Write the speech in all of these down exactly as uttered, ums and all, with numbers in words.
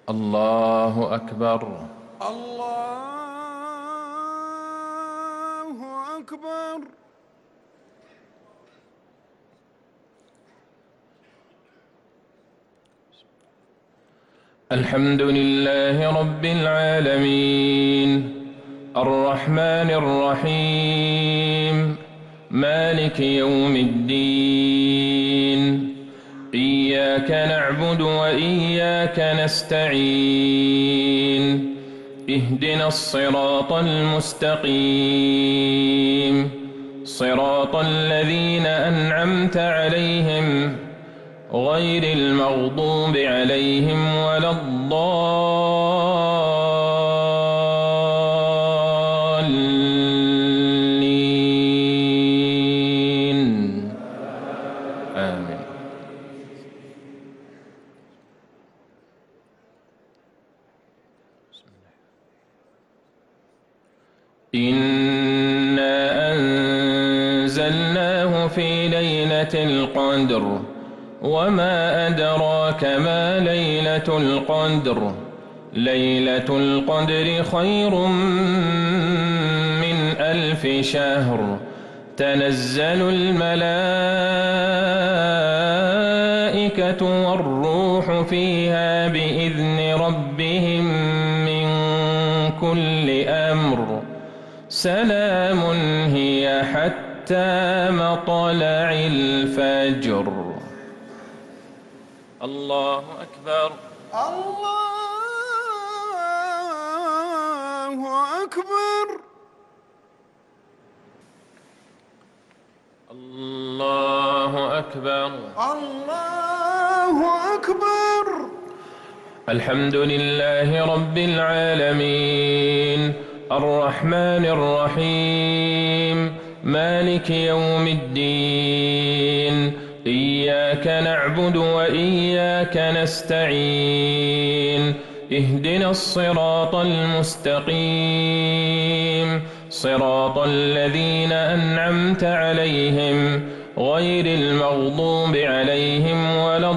الله أكبر. الله أكبر. الحمد لله رب العالمين الرحمن الرحيم مالك يوم الدين إياك نعبد وإياك نستعين اهدنا الصراط المستقيم صراط الذين أنعمت عليهم غير المغضوب عليهم ولا الضالين آمين. إنا أنزلناه في ليلة القدر وما أدراك ما ليلة القدر ليلة القدر خير من ألف شهر تنزل الملائكة والروح فيها بإذن ربهم من كل أمر سلام هي حتى مطلع الفجر. الله أكبر. الله أكبر. الله أكبر. الله أكبر. الحمد لله رب العالمين الرحمن الرحيم مالك يوم الدين إياك نعبد وإياك نستعين اهدنا الصراط المستقيم صراط الذين أنعمت عليهم غير المغضوب عليهم ولا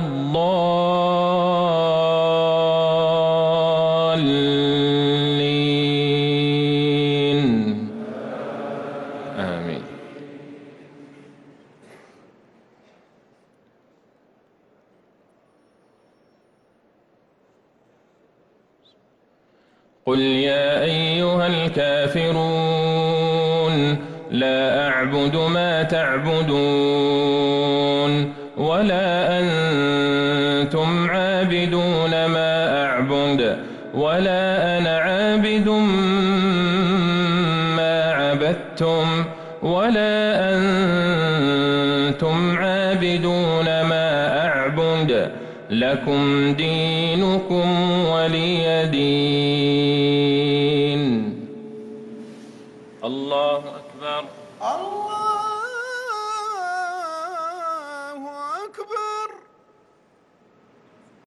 الضالين آمين. قل يا أيها الكافرون لا أعبد ما تعبدون ولا أنتم عابدون ما أعبد ولا أنا عابد ما عبدتم ولا أنتم عابدون ما أعبد لكم دينكم ولي دين. الله أكبر. الله